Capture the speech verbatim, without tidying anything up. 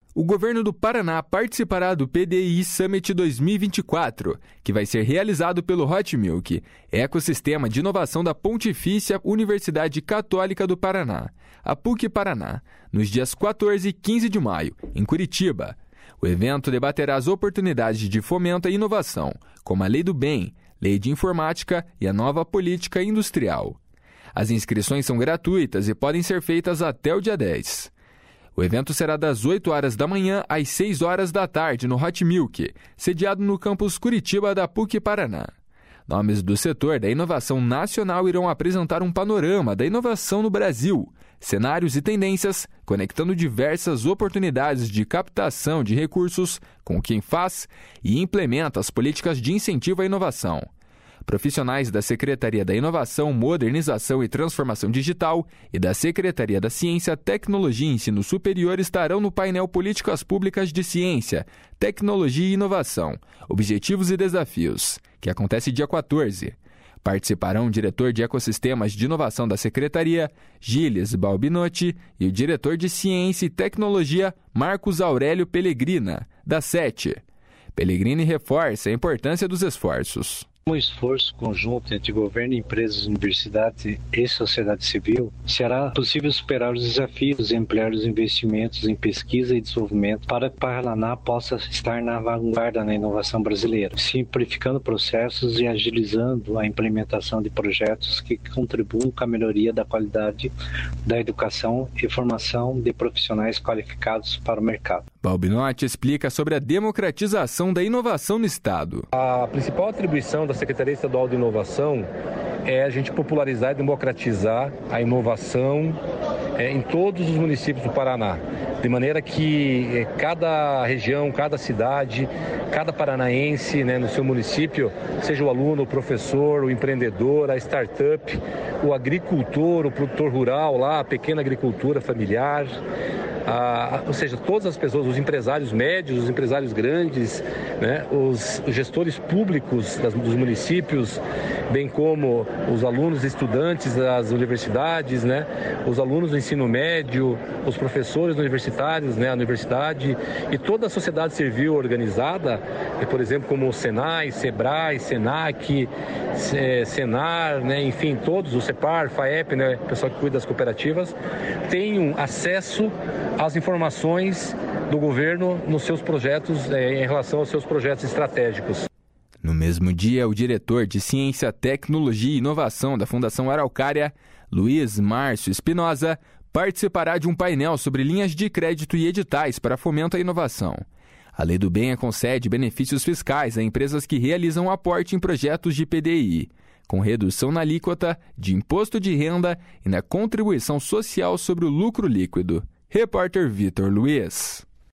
O governo do Paraná participará do P D I Summit dois mil e vinte e quatro, que vai ser realizado pelo Hotmilk, ecossistema de inovação da Pontifícia Universidade Católica do Paraná, a P U C Paraná, nos dias quatorze e quinze de maio, em Curitiba. O evento debaterá as oportunidades de fomento à inovação, como a Lei do Bem, Lei de Informática e a nova Política Industrial. As inscrições são gratuitas e podem ser feitas até o dia dez. O evento será das oito horas da manhã às seis horas da tarde no Hotmilk, sediado no campus Curitiba da P U C Paraná. Nomes do setor da inovação nacional irão apresentar um panorama da inovação no Brasil, cenários e tendências, conectando diversas oportunidades de captação de recursos com quem faz e implementa as políticas de incentivo à inovação. Profissionais da Secretaria da Inovação, Modernização e Transformação Digital e da Secretaria da Ciência, Tecnologia e Ensino Superior estarão no painel Políticas Públicas de Ciência, Tecnologia e Inovação, Objetivos e Desafios, que acontece dia quatorze. Participarão o diretor de Ecossistemas de Inovação da Secretaria, Gilles Balbinotti, e o diretor de Ciência e Tecnologia, Marcos Aurélio Pellegrina, da SET. Pellegrini reforça a importância dos esforços. Um esforço conjunto entre governo, empresas, universidades e sociedade civil, será possível superar os desafios e ampliar os investimentos em pesquisa e desenvolvimento para que o Paraná possa estar na vanguarda na inovação brasileira, simplificando processos e agilizando a implementação de projetos que contribuam com a melhoria da qualidade da educação e formação de profissionais qualificados para o mercado. Balbinotti explica sobre a democratização da inovação no Estado. A principal atribuição da Secretaria Estadual de Inovação é a gente popularizar e democratizar a inovação é, em todos os municípios do Paraná, de maneira que é, cada região, cada cidade, cada paranaense, né, no seu município, seja o aluno, o professor, o empreendedor, a startup, o agricultor, o produtor rural, lá, a pequena agricultura familiar, Ah, ou seja, todas as pessoas, os empresários médios, os empresários grandes, né, os gestores públicos das, dos municípios, bem como os alunos e estudantes das universidades, né, os alunos do ensino médio, os professores universitários, né, a universidade e toda a sociedade civil organizada, por exemplo, como o Senai, Sebrae, Senac, Senar, né, enfim, todos, o Cepar, FAEP, né, o pessoal que cuida das cooperativas, tenham acesso às informações do governo nos seus projetos, eh, em relação aos seus projetos estratégicos. No mesmo dia, o diretor de Ciência, Tecnologia e Inovação da Fundação Araucária, Luiz Márcio Espinosa, participará de um painel sobre linhas de crédito e editais para fomento à inovação. A Lei do Bem concede benefícios fiscais a empresas que realizam aporte em projetos de P D I, com redução na alíquota de imposto de renda e na contribuição social sobre o lucro líquido. Repórter Vitor Luiz.